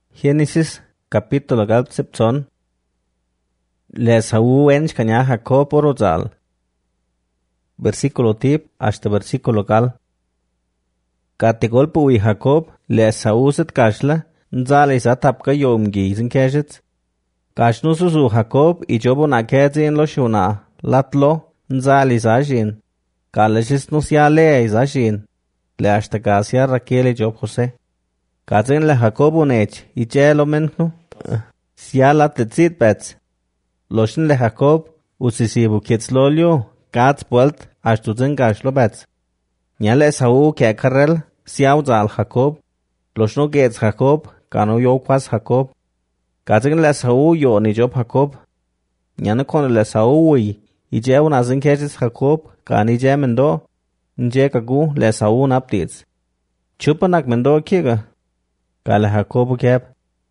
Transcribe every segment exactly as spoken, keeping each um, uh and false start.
Génesis capítulo galpsepson. Le Esaú ench caña Jacob orozal. Versículo tip hasta versículo gal. Kategolpo ui Jacob le Esaú set kashla nzal is atapka yom gizin keshit. Kashnususu Jacob i jobo na kezin lo shuna latlo nzal is ajin. Kaleshis nusya le is ajin. Le hasta kasia Raquel i job Jose. Kazin le Jacob unech i jelo menku. Sia lat le tzit bets. Loshin le Jacob usisibu kitslolio kats puelt ashtuzen kashlo bets. Nyale Esaú ke karel siau zal Jacob. Loshno gets Jacob kanu yo kwas Jacob. Kazin le Esaú yo ni job Jacob. Nyane kon le Esaú ui i jeun azin keshis Jacob kani jemendo. Nje kagu le Esaú naptits. Chupanak mendo kiga. Kale Jacob keb.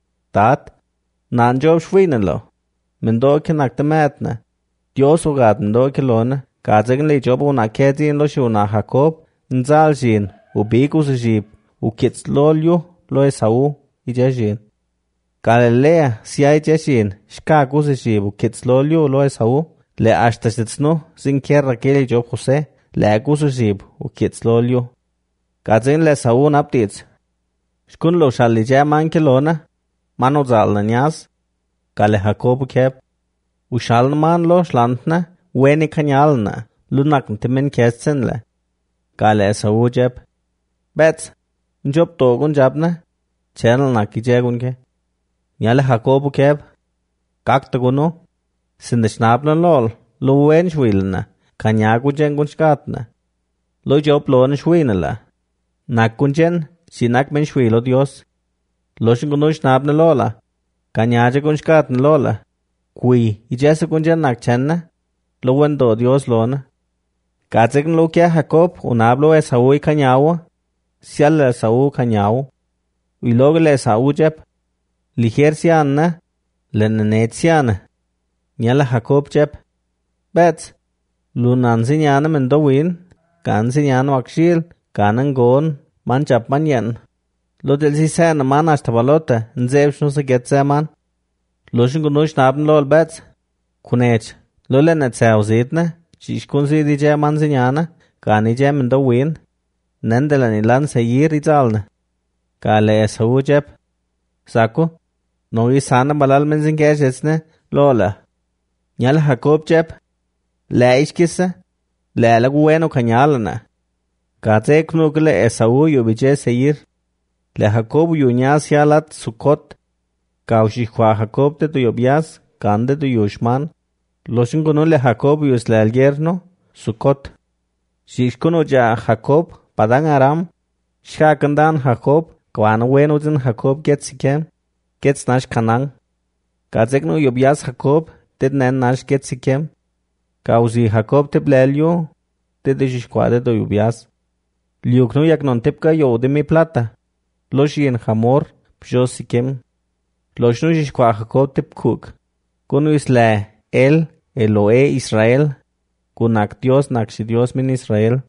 Tat nan job shwinelo. Mendo ke nakte metne. Dios ugat mendo ke lone. Kazin le job una kedin lo shuna Jacob. Nzal jin u bigu se jib u kitslolio lo Esaú i jeshin. Kale lea sia i jeshin shkagu se jib u kitslolio lo Esaú. Le ashtashitsno sin kierra kele job Jose. Le agu se jib u kitslolio. Kazin le Esaú naptits. Shkun lo shali jaman ke lona. Mano zal na nyas. Kale Jacob keb. U shal man lo shlantna. Weni kanyalna. Lunak ntimen kesten le. Kale Esaú jeb. Bets. Njob togun jabna. Channel na ki jegun ke. Nyale Jacob keb. Kakta guno. Sindishnablan lol. Lo wen shwilna. Kanyagu jengun shkatna. Lo job lo na shwinala. Nakun jen. Sinak men shwilo Dios. Loshin gunu shnabna lola. Kanyaja gun shkatna lola. Kui. Ijesa kun jen nak chenna. Lo wendo Dios lona. Kazin lo kia Jacob unablo Esaú i kanyawa. Sial le Esaú kanyawa. Ui logo le Esaú jeb. Liger sianna. Le nenet sianna. Nyala Jacob jeb. Bets. Lunan sinyana mendo win. Kan sinyana wakshil. Kanan gon. Man jab man yen. Lo del si sena man hasta balota. Nzeb shnu se get se man. Loshin gunu shnabn lol bets. Kunech. Lo le net se uzitne. Shishkun si di je man sinyana. Kani je mendo win. Nendela ni lan se yir izalne. Kale Esaú jeb. Saku. No i sana balal men zinkesh esne. Lola. Nyal Jacob jeb. Le ishkisse. Le lagu weno kanyalana. Kaze knukle Esaú yu bije seyir. Le Jacob yu nyas yalat Sukot. Kaushikwa Jacob te tu yobias. Kande tu yushman. Loshinguno le Jacob yu isla el yerno. Sukot. Shishkuno ja Jacob. Padan Aram. Shkakandan Jacob. Kwan wenuzin Jacob get sikem. Gets nash kanang. Kazekno yobias Jacob. Ted nen nash get sikem. Kauzi Jacob te blelio. Ted shishkwade do yobias. Liukno yaknon tepka yo de mi plata. Loshin Hamor. Pjo sikem. Loshno shishkwa Jacob tep kuk. Kunu isla el. Eloe Israel. Kunak Dios nakshi Dios min Israel.